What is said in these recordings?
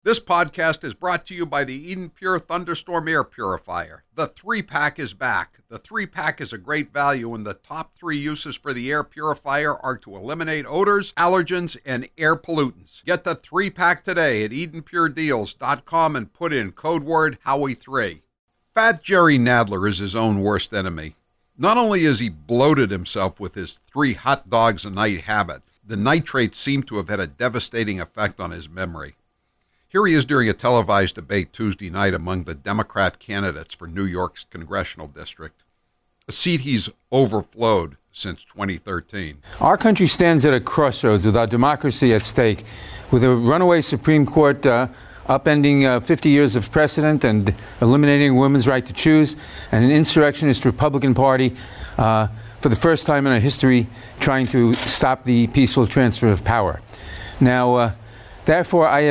This podcast is brought to you by the Eden Pure Thunderstorm Air Purifier. The 3-pack is back. The 3-pack is a great value, and the top 3 uses for the air purifier are to eliminate odors, allergens, and air pollutants. Get the 3-pack today at EdenPureDeals.com and put in code word Howie3. Fat Jerry Nadler is his own worst enemy. Not only has he bloated himself with his 3 hot dogs a night habit, the nitrates seem to have had a devastating effect on his memory. Here he is during a televised debate Tuesday night among the Democrat candidates for New York's congressional district, a seat he's overflowed since 2013. Our country stands at a crossroads with our democracy at stake, with a runaway Supreme Court upending 50 years of precedent and eliminating women's right to choose, and an insurrectionist Republican Party for the first time in our history trying to stop the peaceful transfer of power. Now, therefore, I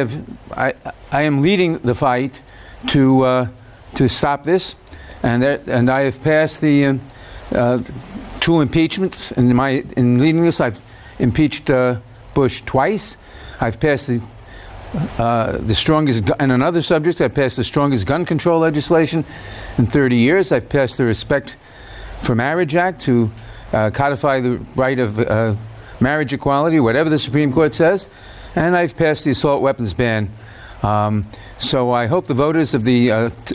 am leading the fight to stop this, and I have passed the 2 impeachments. In leading this, I've impeached Bush twice. I've passed the strongest, and on other subjects, I've passed the strongest gun control legislation in 30 years. I've passed the Respect for Marriage Act to codify the right of marriage equality, whatever the Supreme Court says. And I've passed the assault weapons ban. So I hope the voters of the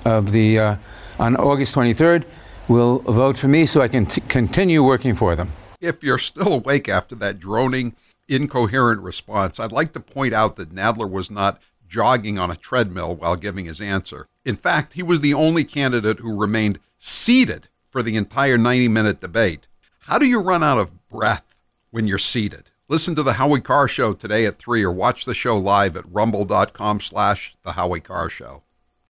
on August 23rd will vote for me so I can continue working for them. If you're still awake after that droning, incoherent response, I'd like to point out that Nadler was not jogging on a treadmill while giving his answer. In fact, he was the only candidate who remained seated for the entire 90-minute debate. How do you run out of breath when you're seated? Listen to The Howie Carr Show today at 3 or watch the show live at rumble.com/The Howie Carr Show.